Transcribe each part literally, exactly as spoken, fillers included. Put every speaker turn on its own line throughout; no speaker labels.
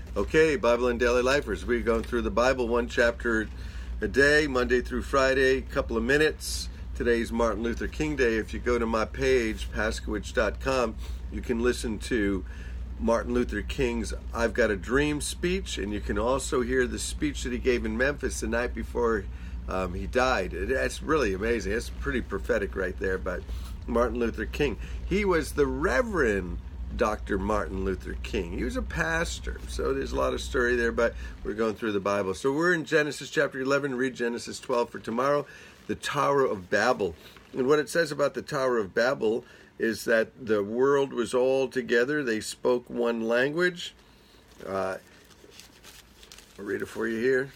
Okay, Bible and Daily Lifers. We're going through the Bible one chapter a day, Monday through Friday, couple of minutes. Today's Martin Luther King Day. If you go to my page, paskowitz dot com, you can listen to Martin Luther King's I've Got a Dream speech, and you can also hear the speech that he gave in Memphis the night before um, he died. That's really amazing. It's pretty prophetic right there, but Martin Luther King. He was the Reverend Doctor Martin Luther King. He was a pastor, so there's a lot of story there, but we're going through the Bible. So we're in Genesis chapter eleven. Read Genesis twelve for tomorrow, the Tower of Babel. And what it says about the Tower of Babel is that the world was all together. They spoke one language. Uh, I'll read it for you here.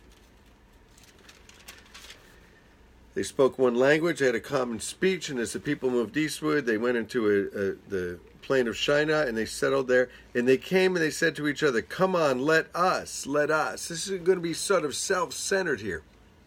They spoke one language, they had a common speech, and as the people moved eastward, they went into a, a, the plain of Shinar, and they settled there. And they came and they said to each other, "Come on, let us, let us." This is going to be sort of self-centered here.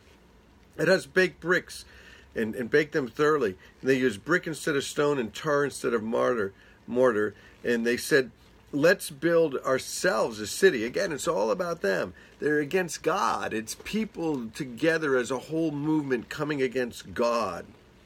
Let us bake bricks and, and bake them thoroughly. And they used brick instead of stone and tar instead of mortar. mortar. And they said, "Let's build ourselves a city." Again, it's all about them. They're against God. It's people together as a whole movement coming against God.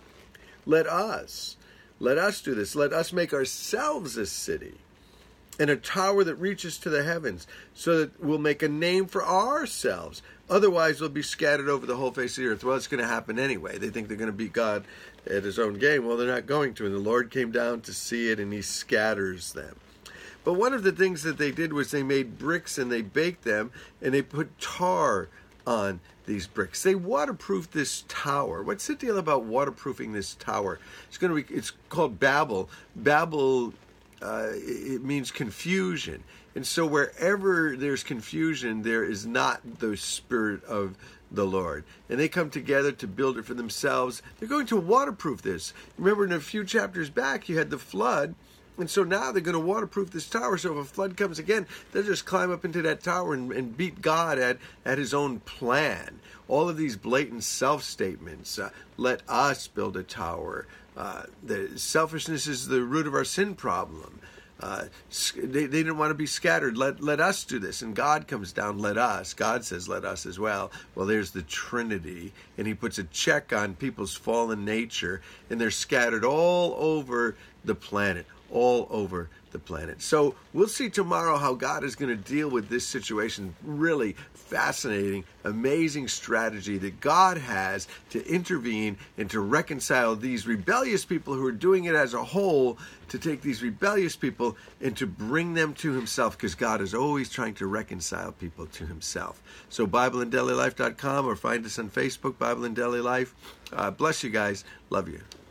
Let us, let us do this. Let us make ourselves a city and a tower that reaches to the heavens, so that we'll make a name for ourselves. Otherwise, we'll be scattered over the whole face of the earth. Well, it's going to happen anyway. They think they're going to beat God at his own game. Well, they're not going to. And the Lord came down to see it, and he scatters them. But one of the things that they did was they made bricks and they baked them and they put tar on these bricks. They waterproofed this tower. What's the deal about waterproofing this tower? It's going to be. It's called Babel. Babel. Uh, it means confusion. And so wherever there's confusion, there is not the Spirit of the Lord. And they come together to build it for themselves. They're going to waterproof this. Remember, in a few chapters back, you had the flood. And so now they're going to waterproof this tower. So if a flood comes again, they'll just climb up into that tower and, and beat God at, at his own plan. All of these blatant self-statements. Uh, let us build a tower. Uh, the selfishness is the root of our sin problem. Uh, they, they didn't want to be scattered. Let, let us do this. And God comes down, let us. God says, let us as well. Well, there's the Trinity. And he puts a check on people's fallen nature. And they're scattered all over the planet. All over the planet. So we'll see tomorrow how God is going to deal with this situation. Really fascinating, amazing strategy that God has to intervene and to reconcile these rebellious people who are doing it as a whole, to take these rebellious people and to bring them to himself, because God is always trying to reconcile people to himself. So Bible and Daily Life dot com, or find us on Facebook, Bible and Daily Life. Uh, bless you guys. Love you.